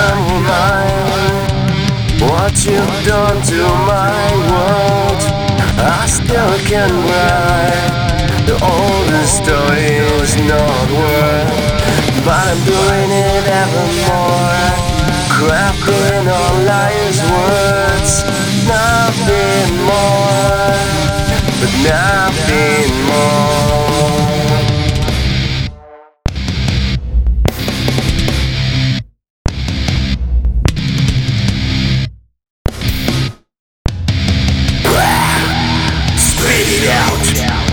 you're mine. What you've done to my world, I still can write. The older story is not worth, but I'm doing it evermore. Crafting all liars' words, nothing more, but nothing more. Spit it out.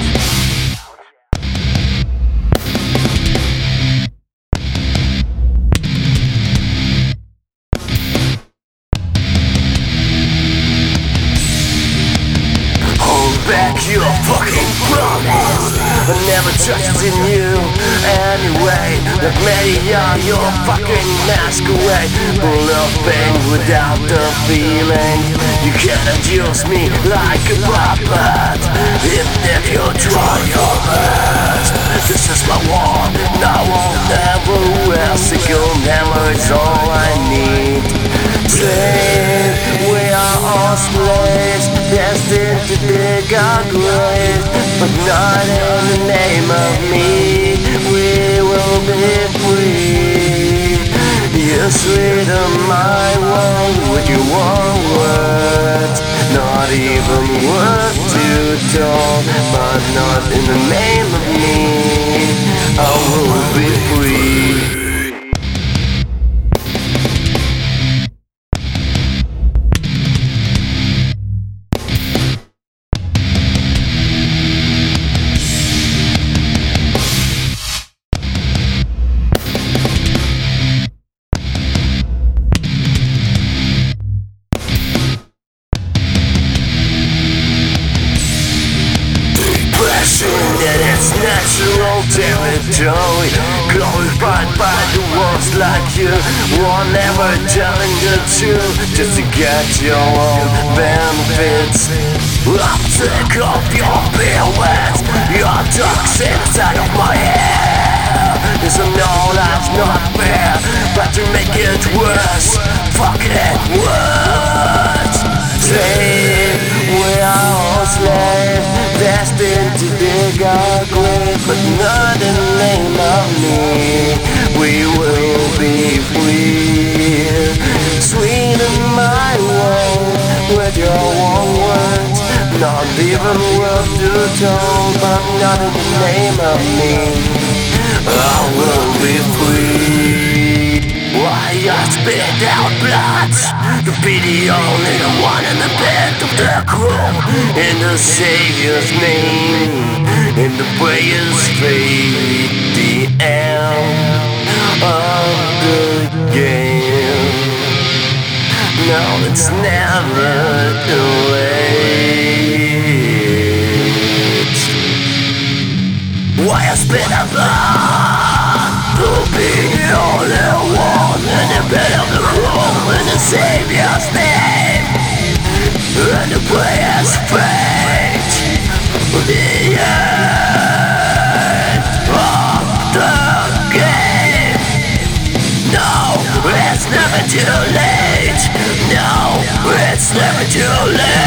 Back your fucking promise. I never trusted in you anyway. Like many are your fucking masquerade. Full of pain without the feeling. You cannot use me like a puppet. If you try your best, this is my war. Now I'll never wear. Single hammer is all I need. Slave, we are all slaves, destined to dig our graves, but not in the name of me. We will be free. You're sweet on my world with your warm words, not even worth to talk, but not in the name of me. I will be free. That it's natural territory, glorified by the wolves like you. One never telling the truth just to get your own benefits. I'm sick of your beer words, your talks inside of my head. Yes, I know that's not fair, but to make it worse, fucking worse. Slave, we are all slaves, destined to dig our grave, but not in the name of me. We will be free. Sweet in my world, with your warm words, not even worth to tell, but not in the name of me. I will be free. Why I spit out blood to be the only one in the bed of the crew. In the Savior's name, in the prayers fade, the end of the game. No, it's never too late. Why I spit out blood to be the only one in the bed of the room, in the Savior's name, and the prayers fade, the end of the game. No, it's never too late. No, it's never too late.